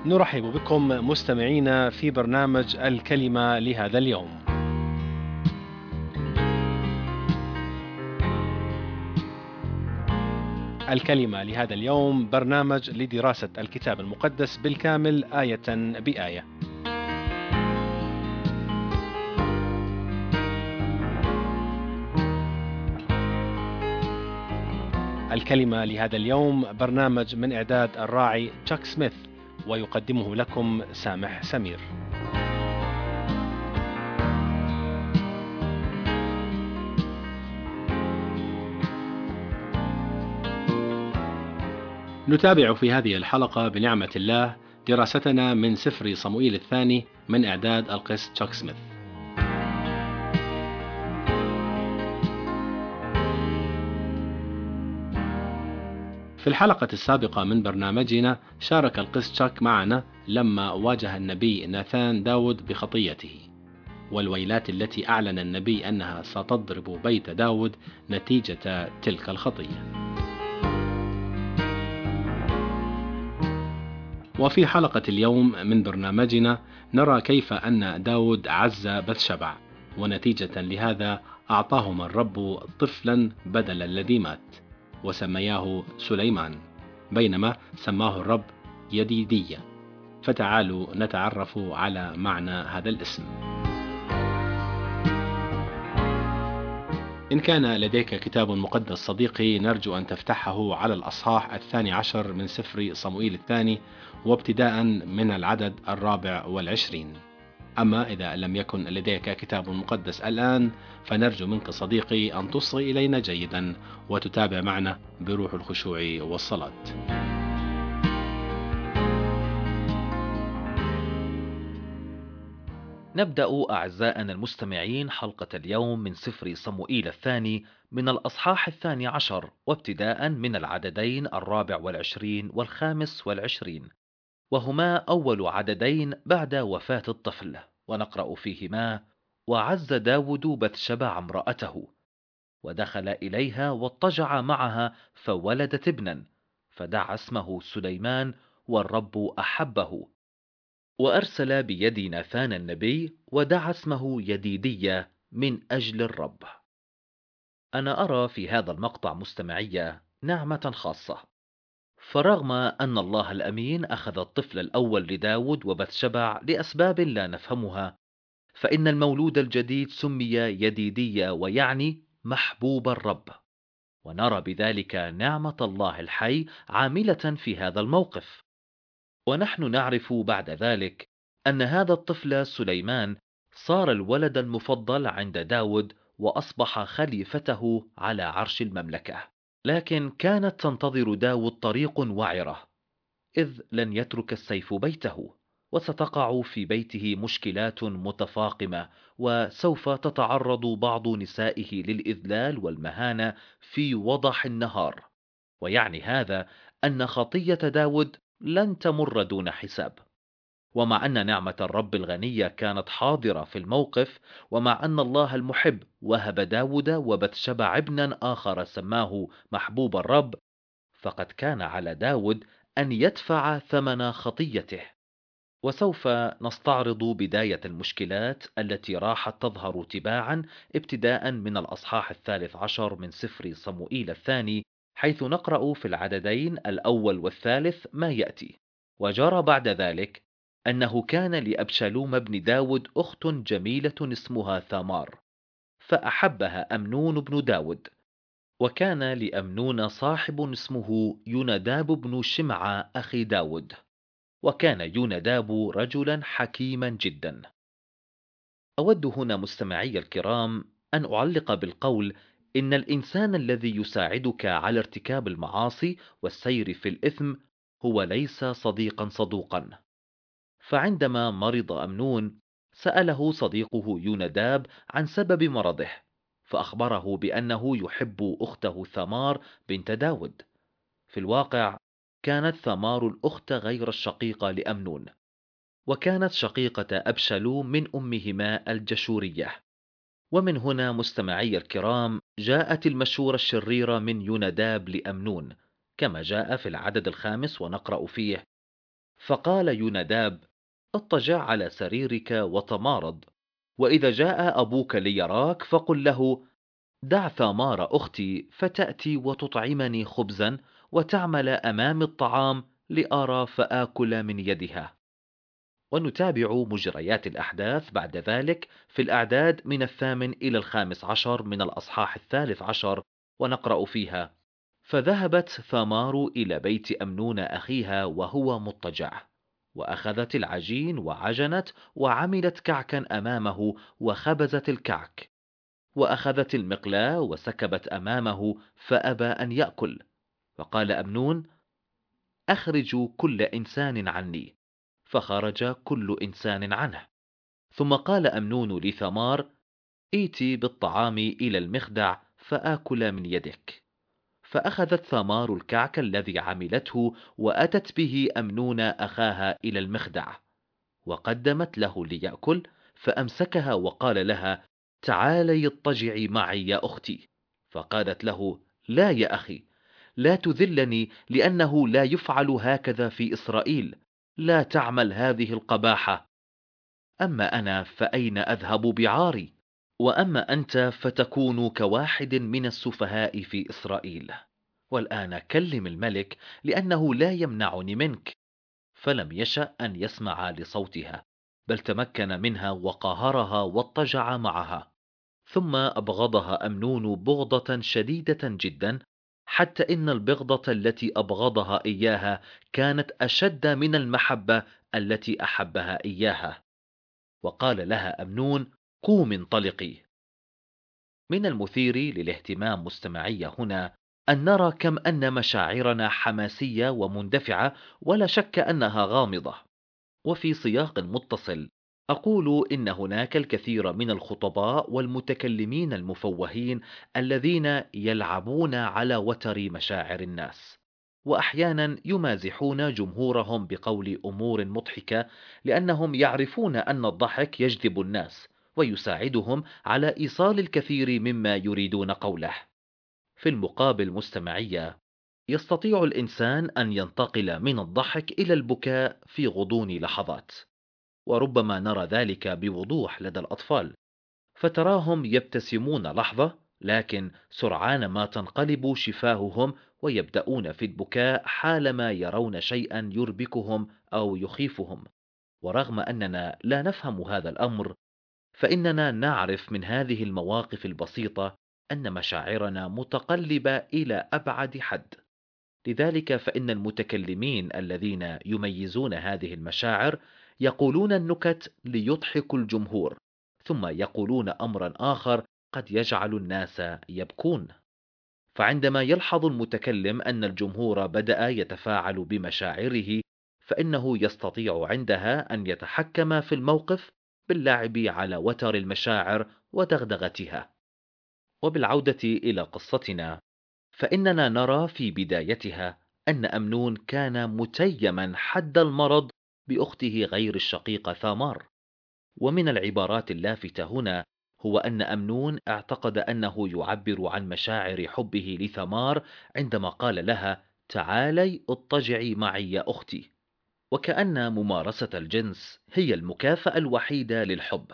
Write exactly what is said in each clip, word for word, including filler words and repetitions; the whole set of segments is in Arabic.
نرحب بكم مستمعينا في برنامج الكلمة لهذا اليوم. الكلمة لهذا اليوم برنامج لدراسة الكتاب المقدس بالكامل آية بآية. الكلمة لهذا اليوم برنامج من إعداد الراعي تشاك سميث، ويقدمه لكم سامح سمير. نتابع في هذه الحلقة بنعمة الله دراستنا من سفر صموئيل الثاني من إعداد القس تشاك سميث. في الحلقة السابقة من برنامجنا شارك القس تشاك معنا لما واجه النبي ناثان داود بخطيته والويلات التي أعلن النبي أنها ستضرب بيت داود نتيجة تلك الخطية. وفي حلقة اليوم من برنامجنا نرى كيف أن داود عز بثشبع، ونتيجة لهذا أعطاهما الرب طفلا بدل الذي مات وسمياه سليمان، بينما سماه الرب يديدية. فتعالوا نتعرف على معنى هذا الاسم. إن كان لديك كتاب مقدس صديقي، نرجو أن تفتحه على الأصحاح الثاني عشر من سفر صموئيل الثاني، وابتداء من العدد الرابع والعشرين. أما إذا لم يكن لديك كتاب مقدس الآن، فنرجو منك صديقي أن تصغي إلينا جيدا وتتابع معنا بروح الخشوع والصلاة. نبدأ أعزائنا المستمعين حلقة اليوم من سفر صموئيل الثاني من الأصحاح الثاني عشر، وابتداء من العددين الرابع والعشرين والخامس والعشرين، وهما أول عددين بعد وفاة الطفل. ونقرأ فيهما: وعز داود بثشبع امرأته، ودخل إليها واضطجع معها فولدت ابنا، فدعا اسمه سليمان، والرب أحبه. وأرسل بيد ناثان النبي ودعا اسمه يديدية من أجل الرب. أنا أرى في هذا المقطع مستمعية نعمة خاصة، فرغم أن الله الأمين أخذ الطفل الأول لداود وبثشبع لأسباب لا نفهمها، فإن المولود الجديد سمي يديدية ويعني محبوب الرب، ونرى بذلك نعمة الله الحي عاملة في هذا الموقف. ونحن نعرف بعد ذلك أن هذا الطفل سليمان صار الولد المفضل عند داود، وأصبح خليفته على عرش المملكة. لكن كانت تنتظر داود طريق وعرة، إذ لن يترك السيف بيته، وستقع في بيته مشكلات متفاقمة، وسوف تتعرض بعض نسائه للإذلال والمهانة في وضح النهار. ويعني هذا أن خطية داود لن تمر دون حساب. ومع أن نعمة الرب الغنية كانت حاضرة في الموقف، ومع أن الله المحب وهب داود وبثشبع ابنا آخر سماه محبوب الرب، فقد كان على داود أن يدفع ثمن خطيته. وسوف نستعرض بداية المشكلات التي راحت تظهر تباعا، ابتداء من الأصحاح الثالث عشر من سفر صموئيل الثاني، حيث نقرأ في العددين الأول والثالث ما يأتي: وجرى بعد ذلك أنه كان لأبشالوم بن داود أخت جميلة اسمها ثامار، فأحبها أمنون بن داود. وكان لأمنون صاحب اسمه يوناداب بن شمعة أخي داود، وكان يوناداب رجلا حكيما جدا. أود هنا مستمعي الكرام أن أعلق بالقول: إن الإنسان الذي يساعدك على ارتكاب المعاصي والسير في الإثم هو ليس صديقا صدوقا. فعندما مرض أمنون، سأله صديقه يوناداب عن سبب مرضه، فأخبره بأنه يحب أخته ثمار بنت داود. في الواقع كانت ثمار الأخت غير الشقيقة لأمنون، وكانت شقيقة أبشالوم من أمهما الجشورية. ومن هنا مستمعي الكرام جاءت المشورة الشريرة من يوناداب لأمنون، كما جاء في العدد الخامس، ونقرأ فيه: فقال يوناداب: اضطجع على سريرك وتمارض، وإذا جاء أبوك ليراك فقل له: دع ثامار أختي فتأتي وتطعمني خبزا وتعمل أمامي الطعام لأرى فآكل من يدها. ونتابع مجريات الأحداث بعد ذلك في الأعداد من الثامن إلى الخامس عشر من الأصحاح الثالث عشر، ونقرأ فيها: فذهبت ثامار إلى بيت أمنون أخيها وهو مضطجع، وأخذت العجين وعجنت وعملت كعكا أمامه وخبزت الكعك، وأخذت المقلاة وسكبت أمامه فأبى أن يأكل. فقال أمنون: أخرجوا كل إنسان عني. فخرج كل إنسان عنه. ثم قال أمنون لثمار: ائتي بالطعام إلى المخدع فآكل من يدك. فأخذت ثمار الكعك الذي عملته وأتت به أمنون أخاها إلى المخدع، وقدمت له ليأكل، فأمسكها وقال لها: تعالي اضطجعي معي يا أختي. فقالت له: لا يا أخي، لا تذلني، لأنه لا يفعل هكذا في إسرائيل، لا تعمل هذه القباحة. أما أنا فأين أذهب بعاري؟ وأما أنت فتكون كواحد من السفهاء في إسرائيل. والآن كلم الملك، لأنه لا يمنعني منك. فلم يشأ أن يسمع لصوتها، بل تمكن منها وقاهرها واضطجع معها. ثم أبغضها أمنون بغضة شديدة جدا، حتى إن البغضة التي أبغضها إياها كانت أشد من المحبة التي أحبها إياها. وقال لها أمنون: قومي انطلقي. من المثير للاهتمام مستمعي هنا أن نرى كم أن مشاعرنا حماسية ومندفعة، ولا شك أنها غامضة. وفي سياق متصل أقول إن هناك الكثير من الخطباء والمتكلمين المفوهين الذين يلعبون على وتر مشاعر الناس، وأحيانا يمازحون جمهورهم بقول أمور مضحكة، لأنهم يعرفون أن الضحك يجذب الناس ويساعدهم على إيصال الكثير مما يريدون قوله. في المقابل مستمعية، يستطيع الإنسان أن ينتقل من الضحك إلى البكاء في غضون لحظات، وربما نرى ذلك بوضوح لدى الأطفال، فتراهم يبتسمون لحظة، لكن سرعان ما تنقلب شفاههم ويبدأون في البكاء حالما يرون شيئا يربكهم أو يخيفهم. ورغم أننا لا نفهم هذا الأمر، فإننا نعرف من هذه المواقف البسيطة أن مشاعرنا متقلبة إلى أبعد حد. لذلك فإن المتكلمين الذين يميزون هذه المشاعر يقولون النكت ليضحكوا الجمهور، ثم يقولون أمرا آخر قد يجعل الناس يبكون. فعندما يلحظ المتكلم أن الجمهور بدأ يتفاعل بمشاعره، فإنه يستطيع عندها أن يتحكم في الموقف باللعب على وتر المشاعر ودغدغتها. وبالعودة إلى قصتنا، فإننا نرى في بدايتها أن أمنون كان متيما حد المرض بأخته غير الشقيقة ثامار. ومن العبارات اللافتة هنا هو أن أمنون اعتقد أنه يعبر عن مشاعر حبه لثمار عندما قال لها: تعالي اضطجعي معي يا أختي، وكأن ممارسة الجنس هي المكافأة الوحيدة للحب.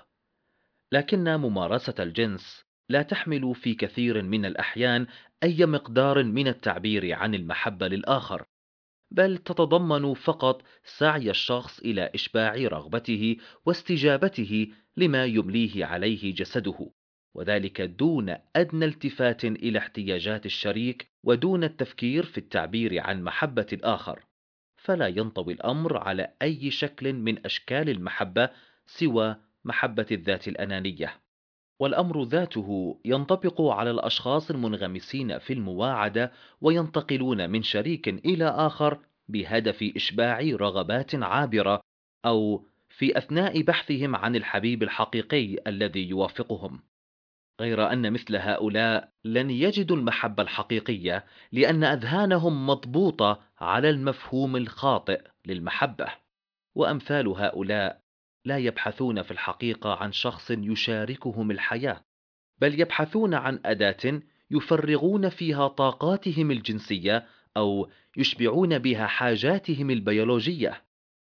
لكن ممارسة الجنس لا تحمل في كثير من الأحيان أي مقدار من التعبير عن المحبة للآخر، بل تتضمن فقط سعي الشخص إلى إشباع رغبته واستجابته لما يمليه عليه جسده، وذلك دون أدنى التفات إلى احتياجات الشريك ودون التفكير في التعبير عن محبة الآخر. فلا ينطوي الأمر على أي شكل من أشكال المحبة سوى محبة الذات الأنانية. والأمر ذاته ينطبق على الأشخاص المنغمسين في المواعدة وينتقلون من شريك إلى آخر بهدف إشباع رغبات عابرة، أو في أثناء بحثهم عن الحبيب الحقيقي الذي يوافقهم. غير أن مثل هؤلاء لن يجدوا المحبة الحقيقية، لأن أذهانهم مضبوطة على المفهوم الخاطئ للمحبة. وأمثال هؤلاء لا يبحثون في الحقيقة عن شخص يشاركهم الحياة، بل يبحثون عن أداة يفرغون فيها طاقاتهم الجنسية أو يشبعون بها حاجاتهم البيولوجية.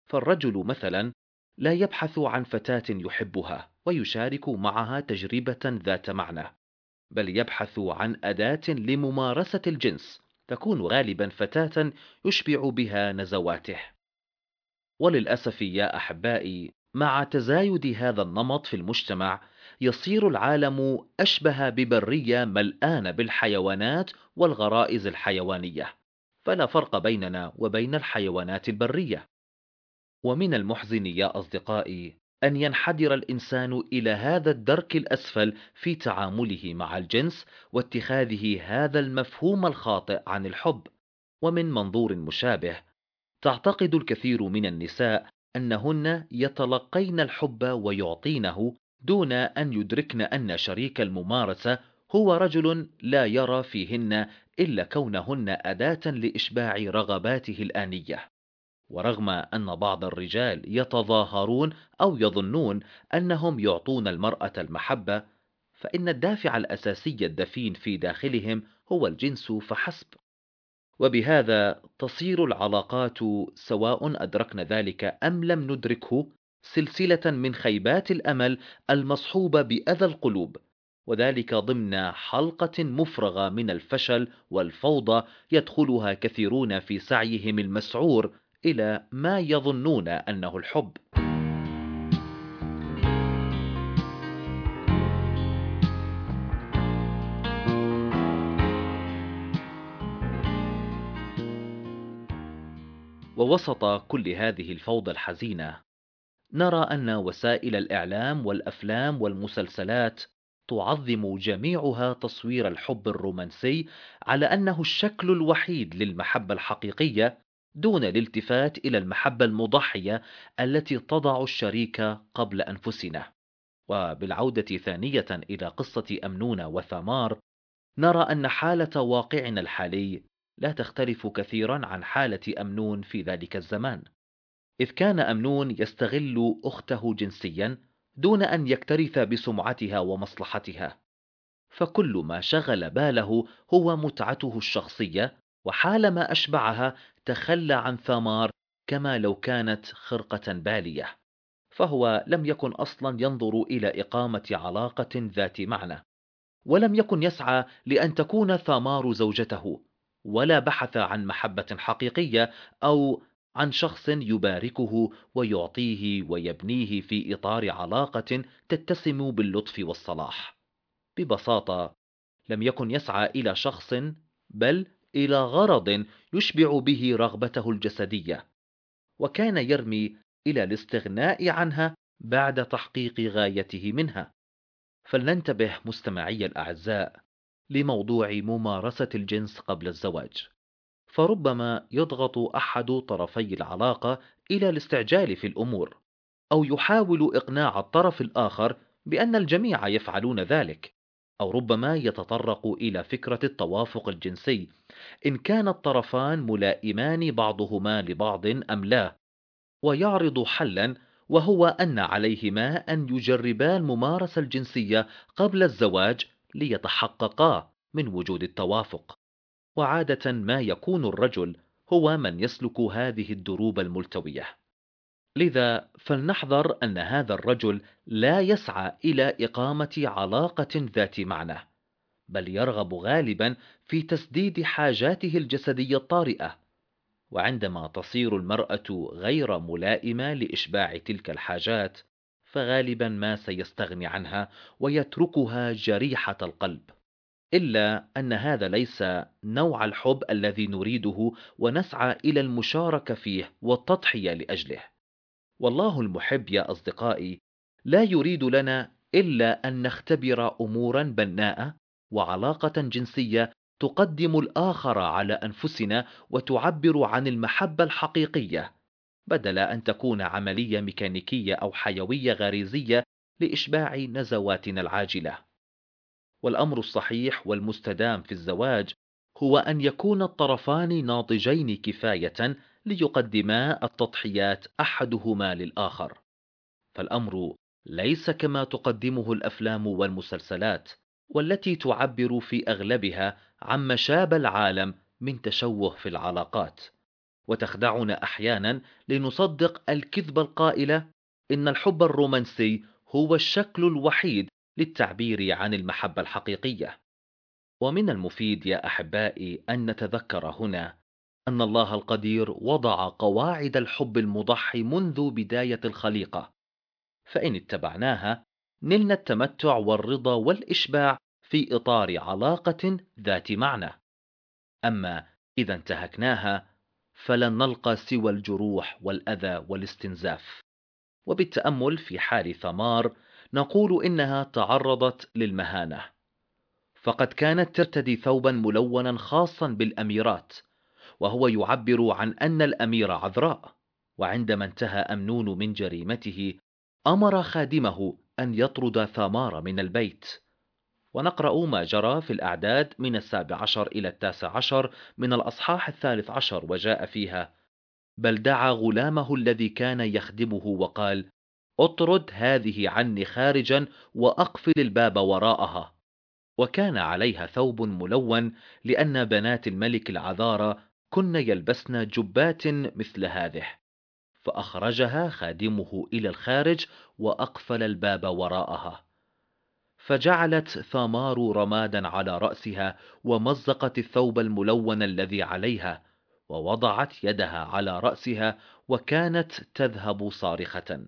فالرجل مثلا لا يبحث عن فتاة يحبها ويشارك معها تجربة ذات معنى، بل يبحث عن أداة لممارسة الجنس تكون غالبا فتاة يشبع بها نزواته. وللأسف يا أحبائي، مع تزايد هذا النمط في المجتمع، يصير العالم أشبه ببرية ملآنة بالحيوانات والغرائز الحيوانية، فلا فرق بيننا وبين الحيوانات البرية. ومن المحزن يا أصدقائي أن ينحدر الإنسان إلى هذا الدرك الأسفل في تعامله مع الجنس واتخاذه هذا المفهوم الخاطئ عن الحب. ومن منظور مشابه، تعتقد الكثير من النساء أنهن يتلقين الحب ويعطينه دون أن يدركن أن شريك الممارسة هو رجل لا يرى فيهن إلا كونهن أداة لإشباع رغباته الآنية. ورغم أن بعض الرجال يتظاهرون أو يظنون أنهم يعطون المرأة المحبة، فإن الدافع الأساسي الدفين في داخلهم هو الجنس فحسب. وبهذا تصير العلاقات، سواء أدركنا ذلك أم لم ندركه، سلسلة من خيبات الأمل المصحوبة بأذى القلوب، وذلك ضمن حلقة مفرغة من الفشل والفوضى يدخلها كثيرون في سعيهم المسعور إلى ما يظنون أنه الحب. ووسط كل هذه الفوضى الحزينة، نرى أن وسائل الإعلام والأفلام والمسلسلات تعظم جميعها تصوير الحب الرومانسي على أنه الشكل الوحيد للمحبة الحقيقية، دون الالتفات إلى المحبة المضحية التي تضع الشريك قبل أنفسنا. وبالعودة ثانية إلى قصة أمنون وثمار، نرى أن حالة واقعنا الحالي لا تختلف كثيرا عن حالة أمنون في ذلك الزمان، إذ كان أمنون يستغل أخته جنسيا دون أن يكترث بسمعتها ومصلحتها، فكل ما شغل باله هو متعته الشخصية، وحالما أشبعها تخلى عن ثمار كما لو كانت خرقة بالية. فهو لم يكن أصلا ينظر إلى إقامة علاقة ذات معنى، ولم يكن يسعى لأن تكون ثامار زوجته، ولا بحث عن محبة حقيقية أو عن شخص يباركه ويعطيه ويبنيه في إطار علاقة تتسم باللطف والصلاح. ببساطة، لم يكن يسعى إلى شخص، بل إلى غرض يشبع به رغبته الجسدية، وكان يرمي إلى الاستغناء عنها بعد تحقيق غايته منها. فلننتبه مستمعي الأعزاء لموضوع ممارسة الجنس قبل الزواج، فربما يضغط أحد طرفي العلاقة إلى الاستعجال في الأمور، أو يحاول إقناع الطرف الآخر بأن الجميع يفعلون ذلك، أو ربما يتطرق إلى فكرة التوافق الجنسي إن كان الطرفان ملائمان بعضهما لبعض أم لا، ويعرض حلا، وهو أن عليهما أن يجربا الممارسة الجنسية قبل الزواج ليتحققا من وجود التوافق. وعادة ما يكون الرجل هو من يسلك هذه الدروب الملتوية، لذا فلنحذر أن هذا الرجل لا يسعى إلى إقامة علاقة ذات معنى، بل يرغب غالبا في تسديد حاجاته الجسدية الطارئة. وعندما تصير المرأة غير ملائمة لإشباع تلك الحاجات، فغالبا ما سيستغني عنها ويتركها جريحة القلب، إلا أن هذا ليس نوع الحب الذي نريده ونسعى إلى المشاركة فيه والتضحية لأجله. والله المحب يا أصدقائي لا يريد لنا إلا أن نختبر أمورا بناءة وعلاقة جنسية تقدم الآخر على أنفسنا وتعبر عن المحبة الحقيقية، بدل أن تكون عملية ميكانيكية أو حيوية غريزية لإشباع نزواتنا العاجلة. والأمر الصحيح والمستدام في الزواج هو أن يكون الطرفان ناضجين كفاية ليقدما التضحيات أحدهما للآخر. فالأمر ليس كما تقدمه الأفلام والمسلسلات، والتي تعبر في أغلبها عن مشاب العالم من تشوه في العلاقات، وتخدعنا أحيانا لنصدق الكذبة القائلة إن الحب الرومانسي هو الشكل الوحيد للتعبير عن المحبة الحقيقية. ومن المفيد يا أحبائي أن نتذكر هنا أن الله القدير وضع قواعد الحب المضحي منذ بداية الخليقة، فإن اتبعناها نلنا التمتع والرضا والإشباع في إطار علاقة ذات معنى. أما إذا انتهكناها فلن نلقى سوى الجروح والأذى والاستنزاف. وبالتأمل في حال ثمار نقول إنها تعرضت للمهانة، فقد كانت ترتدي ثوبا ملونا خاصا بالأميرات، وهو يعبر عن أن الأميرة عذراء. وعندما انتهى أمنون من جريمته أمر خادمه أن يطرد ثامار من البيت. ونقرأ ما جرى في الأعداد من السابع عشر إلى التاسع عشر من الأصحاح الثالث عشر، وجاء فيها: بل دعا غلامه الذي كان يخدمه وقال: اطرد هذه عني خارجا وأقفل الباب وراءها. وكان عليها ثوب ملون، لأن بنات الملك العذارى كن يلبسن جبات مثل هذه. فأخرجها خادمه إلى الخارج وأقفل الباب وراءها. فجعلت ثامار رمادا على رأسها، ومزقت الثوب الملون الذي عليها، ووضعت يدها على رأسها، وكانت تذهب صارخة.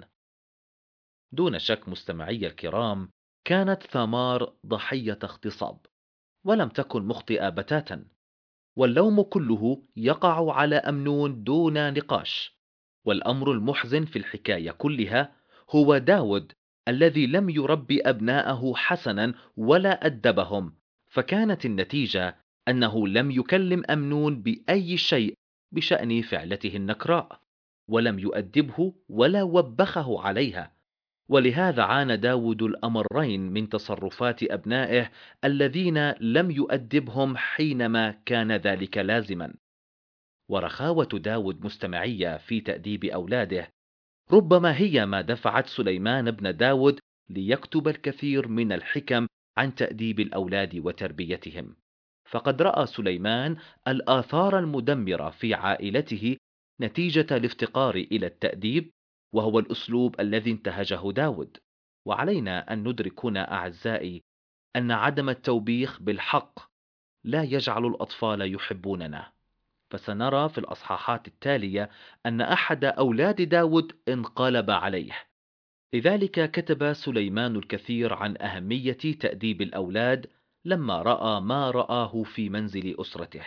دون شك مستمعي الكرام، كانت ثامار ضحية اغتصاب، ولم تكن مخطئة بتاتا، واللوم كله يقع على أمنون دون نقاش. والأمر المحزن في الحكاية كلها هو داود الذي لم يربي أبناءه حسنا ولا أدبهم، فكانت النتيجة أنه لم يكلم أمنون بأي شيء بشأن فعلته النكراء، ولم يؤدبه ولا وبخه عليها. ولهذا عانى داود الأمرين من تصرفات أبنائه الذين لم يؤدبهم حينما كان ذلك لازما. ورخاوة داود مستمعية في تأديب أولاده ربما هي ما دفعت سليمان بن داود ليكتب الكثير من الحكم عن تأديب الأولاد وتربيتهم. فقد رأى سليمان الآثار المدمرة في عائلته نتيجة الافتقار إلى التأديب، وهو الأسلوب الذي انتهجه داود. وعلينا أن ندرك هنا أعزائي أن عدم التوبيخ بالحق لا يجعل الأطفال يحبوننا. فسنرى في الأصحاحات التالية أن أحد أولاد داود انقلب عليه. لذلك كتب سليمان الكثير عن أهمية تأديب الأولاد لما رأى ما رآه في منزل أسرته.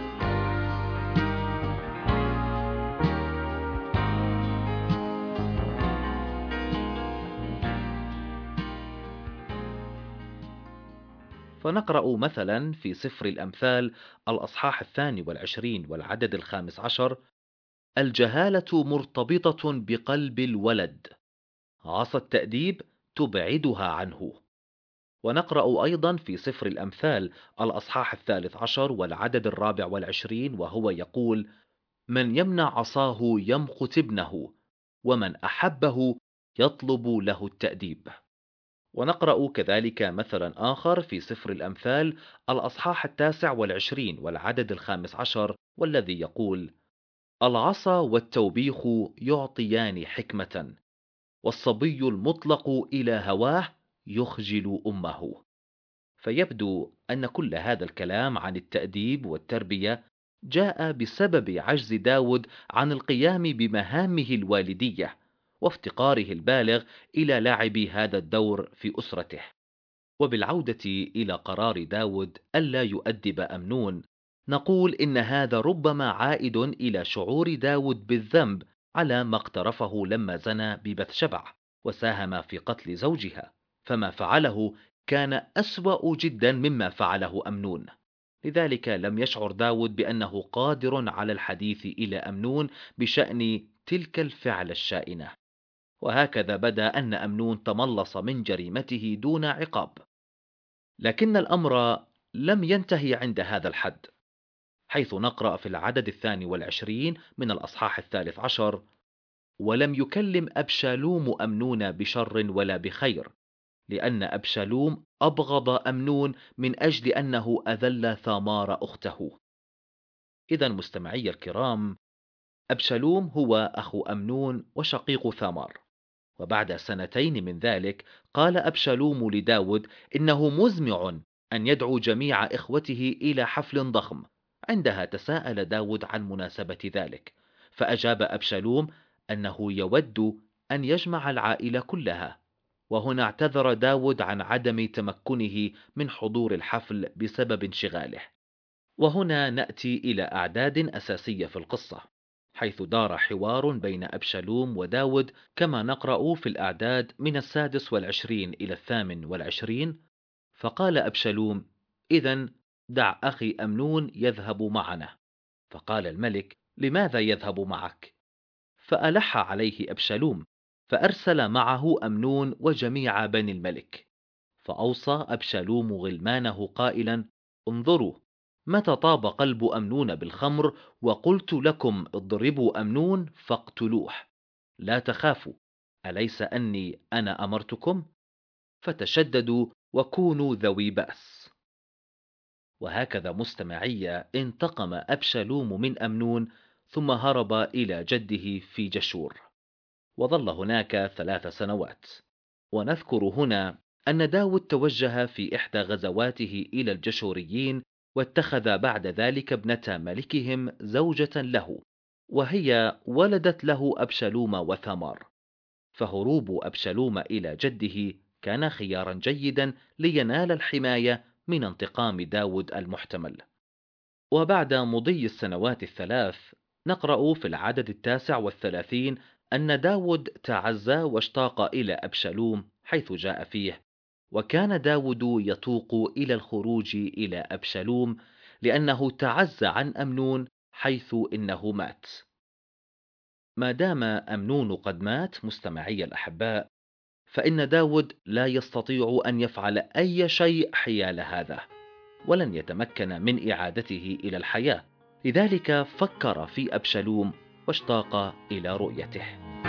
فنقرأ مثلا في سفر الأمثال الأصحاح الثاني والعشرين والعدد الخامس عشر: الجهالة مرتبطة بقلب الولد، عصا التأديب تبعدها عنه. ونقرأ أيضا في سفر الأمثال الأصحاح الثالث عشر والعدد الرابع والعشرين، وهو يقول: من يمنع عصاه يمقت ابنه، ومن أحبه يطلب له التأديب. ونقرأ كذلك مثلا آخر في سفر الأمثال الأصحاح التاسع والعشرين والعدد الخامس عشر، والذي يقول: العصا والتوبيخ يعطيان حكمة، والصبي المطلق إلى هواه يخجل أمه. فيبدو أن كل هذا الكلام عن التأديب والتربية جاء بسبب عجز داود عن القيام بمهامه الوالدية، وافتقاره البالغ إلى لعب هذا الدور في أسرته. وبالعودة إلى قرار داود ألا يؤدب أمنون، نقول إن هذا ربما عائد إلى شعور داود بالذنب على ما اقترفه لما زنى ببثشبع وساهم في قتل زوجها. فما فعله كان أسوأ جدا مما فعله أمنون. لذلك لم يشعر داود بأنه قادر على الحديث إلى أمنون بشأن تلك الفعل الشائنة. وهكذا بدا أن أمنون تملص من جريمته دون عقاب. لكن الأمر لم ينتهي عند هذا الحد، حيث نقرأ في العدد الثاني والعشرين من الأصحاح الثالث عشر: ولم يكلم أبشالوم أمنون بشر ولا بخير، لأن أبشالوم أبغض أمنون من أجل أنه أذل ثامار أخته. إذا مستمعي الكرام، أبشالوم هو أخو أمنون وشقيق ثامار. وبعد سنتين من ذلك قال أبشالوم لداود إنه مزمع أن يدعو جميع إخوته إلى حفل ضخم. عندها تساءل داود عن مناسبة ذلك، فأجاب أبشالوم أنه يود أن يجمع العائلة كلها. وهنا اعتذر داود عن عدم تمكنه من حضور الحفل بسبب انشغاله. وهنا نأتي إلى أعداد أساسية في القصة، حيث دار حوار بين أبشالوم وداود كما نقرأ في الأعداد من السادس والعشرين إلى الثامن والعشرين. فقال أبشالوم: إذن دع أخي أمنون يذهب معنا. فقال الملك: لماذا يذهب معك؟ فألح عليه أبشالوم، فأرسل معه أمنون وجميع بني الملك. فأوصى أبشالوم غلمانه قائلا: انظروا، متى طاب قلب أمنون بالخمر وقلت لكم اضربوا أمنون فاقتلوه، لا تخافوا، أليس أني أنا أمرتكم؟ فتشددوا وكونوا ذوي بأس. وهكذا مستمعية انتقم أبشالوم من أمنون، ثم هرب إلى جده في جشور، وظل هناك ثلاث سنوات. ونذكر هنا أن داود توجه في إحدى غزواته إلى الجشوريين، واتخذ بعد ذلك ابنة ملكهم زوجة له، وهي ولدت له أبشالوم وثمار. فهروب أبشالوم إلى جده كان خيارا جيدا لينال الحماية من انتقام داود المحتمل. وبعد مضي السنوات الثلاث نقرأ في العدد التاسع والثلاثين أن داود تعزى واشتاق إلى أبشالوم، حيث جاء فيه: وكان داود يتوق إلى الخروج إلى أبشالوم لأنه تعزى عن أمنون حيث إنه مات. ما دام أمنون قد مات مستمعي الأحباء، فإن داود لا يستطيع أن يفعل أي شيء حيال هذا، ولن يتمكن من إعادته إلى الحياة. لذلك فكر في أبشالوم واشتاق إلى رؤيته.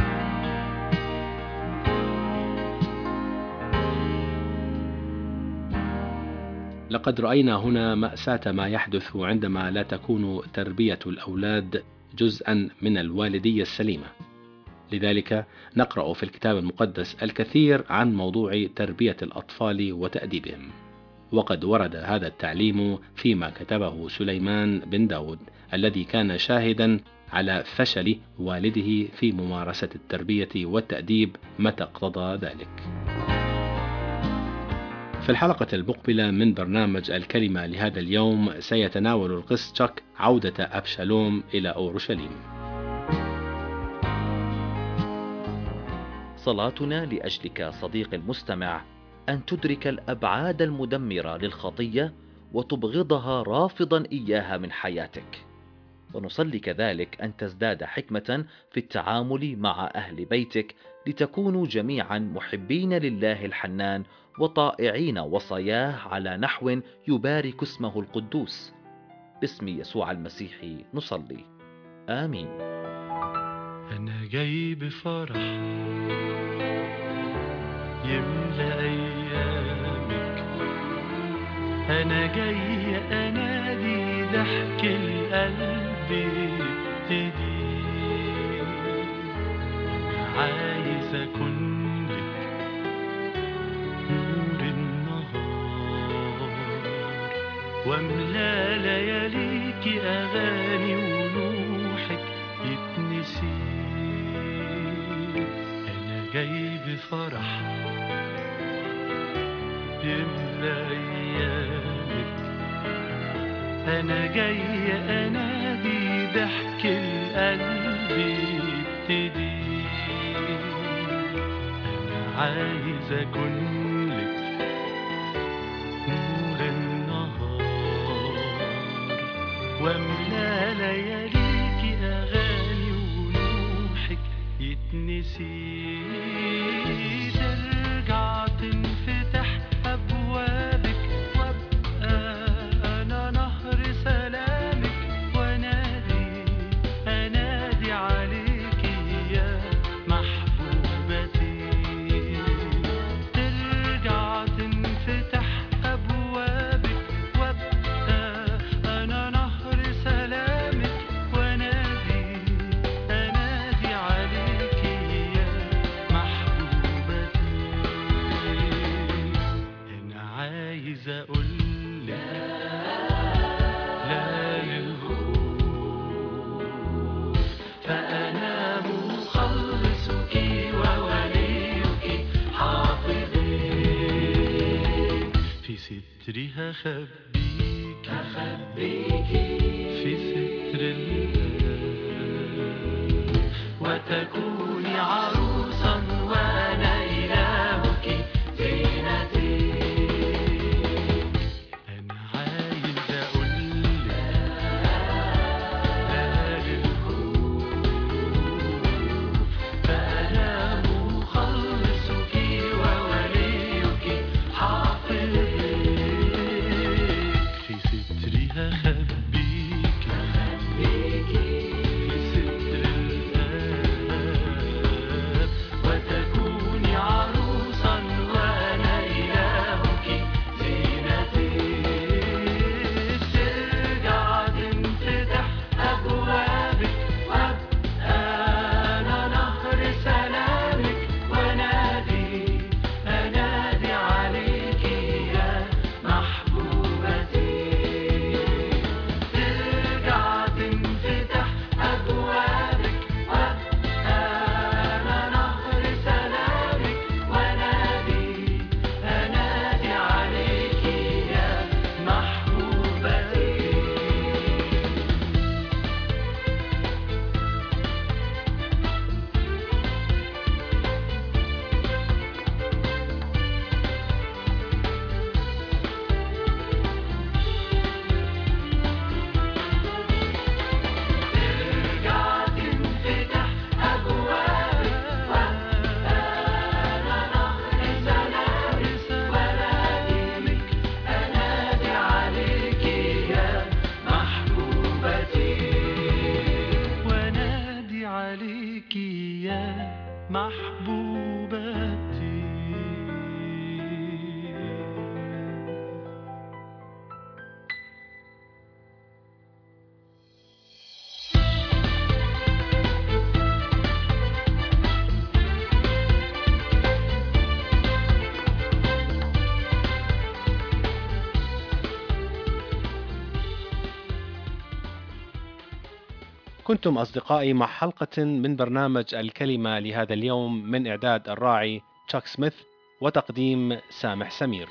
لقد رأينا هنا مأساة ما يحدث عندما لا تكون تربية الأولاد جزءا من الوالدية السليمة. لذلك نقرأ في الكتاب المقدس الكثير عن موضوع تربية الأطفال وتأديبهم، وقد ورد هذا التعليم فيما كتبه سليمان بن داود الذي كان شاهدا على فشل والده في ممارسة التربية والتأديب متى اقتضى ذلك. في الحلقة المقبلة من برنامج الكلمة لهذا اليوم سيتناول القس تشاك عودة أبشالوم إلى أورشليم. صلاتنا لأجلك صديقي المستمع أن تدرك الأبعاد المدمرة للخطية وتبغضها رافضا إياها من حياتك. ونصلي كذلك أن تزداد حكمة في التعامل مع أهل بيتك، لتكونوا جميعا محبين لله الحنان وطائعين وصاياه على نحو يبارك اسمه القدوس. باسم يسوع المسيح نصلي، آمين. أنا جاي بفرح يملأ أيامك، أنا جاي أنادي ضحك القلب يبتدي، أنا عايز أكون لك نور النهار، واملى لياليك أغاني ونوحك يتنسي. أنا جاي بفرح يملأ أيامك، أنا جاي أنادي ضحك القلب يبتدي، أنا عايز أكون لك نور النهار، واملى لياليك أغاني ونوحك يتنسي. ترجع تنفتح أبوابك وأبقى أنا نهر سلامك، وأنادي أنادي عليك يا محبوبتي. ترجع تنفتح أبوابك وأبقى أنا نهر سلامك، وأنادي عايز اقول لا للخوف، فأنا مخلصك ووليك حافظك، في ستري هخبيك هخبيك في ستر الآب، وتكوني عروسا وأنا إلهك زينتي. أنا عايز أقول لا للخوف، فأنا مخلصك ووليك حافظك، في ستري هخبيك هخبيك في ستر الآب، وتكوني عروسا وأنا إلهك زينتي. ترجع تنفتح أبوابك وأبقى أنا نهر سلامك، وأنادي أنادي عليك يا محبوبتي. ترجع تنفتح أبوابك وأبقى أنا نهر سلامك، وأنادي أنادي عليك يا محبوبتي. ترجع تنفتح أبوابك وأبقى أنا نهر سلامك، وأنادي أنادي عليك يا محبوبتي، وأنادي عليك يا محبوبتي. كنتم أصدقائي مع حلقة من برنامج الكلمة لهذا اليوم، من إعداد الراعي تشاك سميث وتقديم سامح سمير.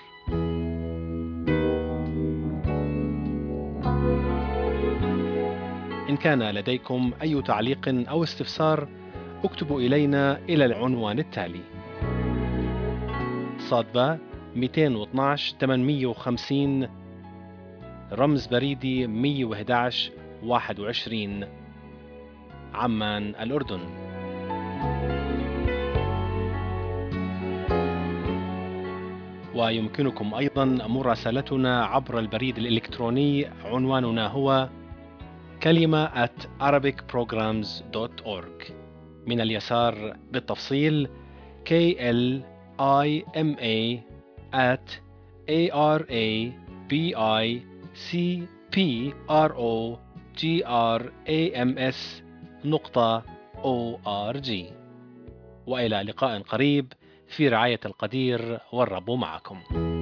إن كان لديكم أي تعليق أو استفسار اكتبوا إلينا إلى العنوان التالي: صادبة مئتين واثناشر ثمانمئة وخمسين، رمز بريدي مئة وأحد عشر واحد وعشرين، عمان الأردن. ويمكنكم أيضا مراسلتنا عبر البريد الإلكتروني، عنواننا هو كلمة at arabic programs dot org. من اليسار بالتفصيل K L I M A at A R A B I C P R O G R A M S نقطة O R G. وإلى لقاء قريب في رعاية القدير، والرب معكم.